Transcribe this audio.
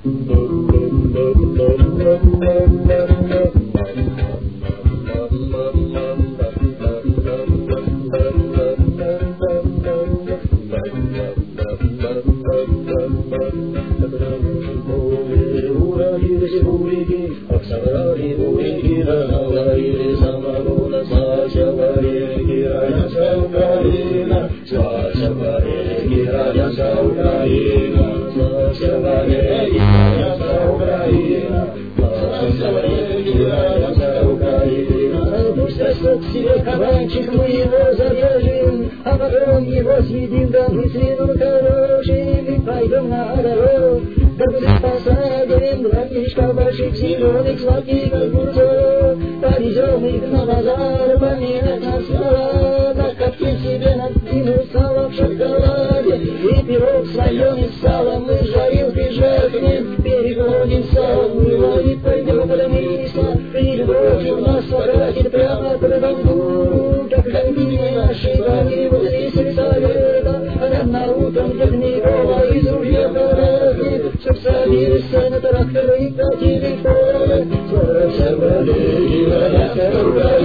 Кабанчик, мы его зарежем, а потом его съедим, да мы с виду хорошим, и пойдем на дорогу. Да будет посадим два мешка больших зеленых, сладких огурцов, повезем их на базар, поменять на салат, а коптим себе на дыму сало в шоколаде, и пирог слоеный с салом, мы жарилкой жахнем, переходим салом, мы и пойдем по домисла, и любовь у нас покатит прямо по бамбуку, как гандине нашей вами вот здесь Елизавета, а рано утром Дегникова из ружья карахнет, чтоб садились на тракторы и катили в поле, скоро все болеют, а я